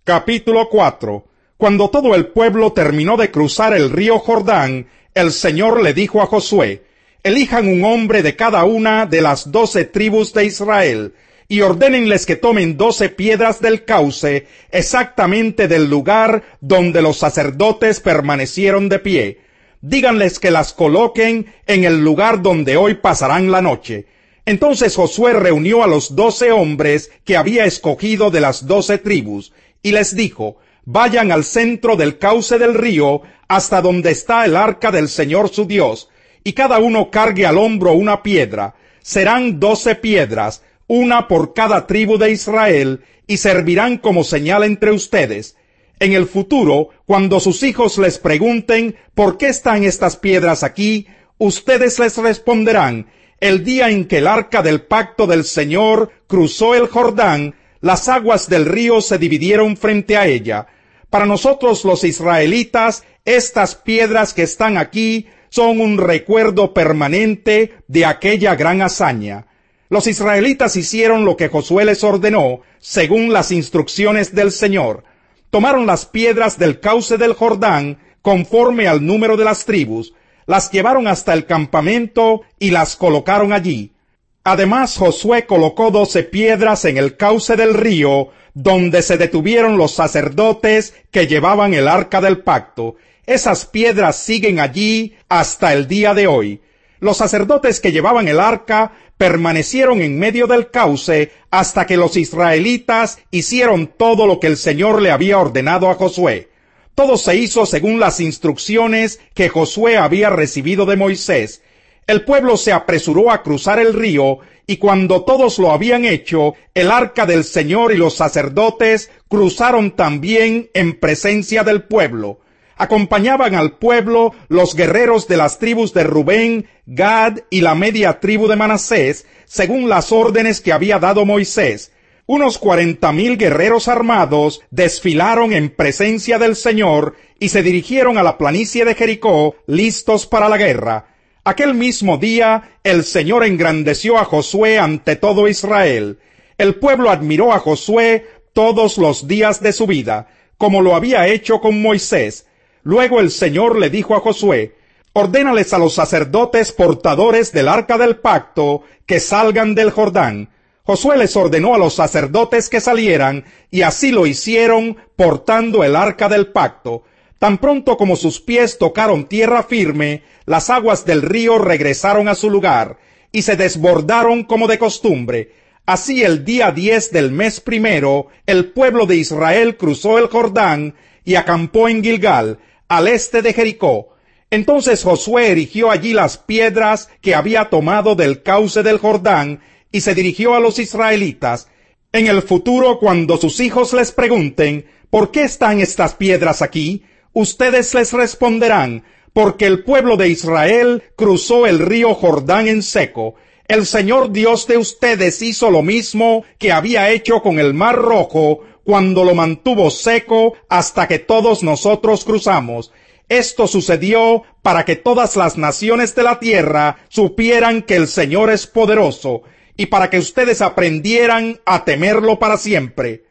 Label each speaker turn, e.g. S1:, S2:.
S1: Capítulo 4. Cuando todo el pueblo terminó de cruzar el río Jordán, el Señor le dijo a Josué: elijan un hombre de cada una de las 12 tribus de Israel, y ordénenles que tomen 12 piedras del cauce, exactamente del lugar donde los sacerdotes permanecieron de pie. Díganles que las coloquen en el lugar donde hoy pasarán la noche. Entonces Josué reunió a los 12 hombres que había escogido de las 12 tribus, y les dijo: vayan al centro del cauce del río, hasta donde está el arca del Señor su Dios, y cada uno cargue al hombro una piedra. Serán 12 piedras, una por cada tribu de Israel, y servirán como señal entre ustedes. En el futuro, cuando sus hijos les pregunten ¿por qué están estas piedras aquí?, ustedes les responderán: el día en que el arca del pacto del Señor cruzó el Jordán, las aguas del río se dividieron frente a ella. Para nosotros los israelitas, estas piedras que están aquí son un recuerdo permanente de aquella gran hazaña. Los israelitas hicieron lo que Josué les ordenó, según las instrucciones del Señor. Tomaron las piedras del cauce del Jordán, conforme al número de las tribus, las llevaron hasta el campamento y las colocaron allí. Además, Josué colocó 12 piedras en el cauce del río, donde se detuvieron los sacerdotes que llevaban el arca del pacto. Esas piedras siguen allí hasta el día de hoy. Los sacerdotes que llevaban el arca permanecieron en medio del cauce hasta que los israelitas hicieron todo lo que el Señor le había ordenado a Josué. Todo se hizo según las instrucciones que Josué había recibido de Moisés. El pueblo se apresuró a cruzar el río, y cuando todos lo habían hecho, el arca del Señor y los sacerdotes cruzaron también en presencia del pueblo. Acompañaban al pueblo los guerreros de las tribus de Rubén, Gad y la media tribu de Manasés, según las órdenes que había dado Moisés. Unos 40,000 guerreros armados desfilaron en presencia del Señor y se dirigieron a la planicie de Jericó, listos para la guerra. Aquel mismo día, el Señor engrandeció a Josué ante todo Israel. El pueblo admiró a Josué todos los días de su vida, como lo había hecho con Moisés. Luego el Señor le dijo a Josué: ordénales a los sacerdotes portadores del arca del pacto que salgan del Jordán. Josué les ordenó a los sacerdotes que salieran, y así lo hicieron, portando el arca del pacto. Tan pronto como sus pies tocaron tierra firme, las aguas del río regresaron a su lugar, y se desbordaron como de costumbre. Así el día 10 del mes primero, el pueblo de Israel cruzó el Jordán, y acampó en Gilgal, al este de Jericó. Entonces Josué erigió allí las piedras que había tomado del cauce del Jordán, y se dirigió a los israelitas: en el futuro, cuando sus hijos les pregunten ¿por qué están estas piedras aquí?, ustedes les responderán: porque el pueblo de Israel cruzó el río Jordán en seco. El Señor Dios de ustedes hizo lo mismo que había hecho con el Mar Rojo, cuando lo mantuvo seco hasta que todos nosotros cruzamos. Esto sucedió para que todas las naciones de la tierra supieran que el Señor es poderoso, y para que ustedes aprendieran a temerlo para siempre.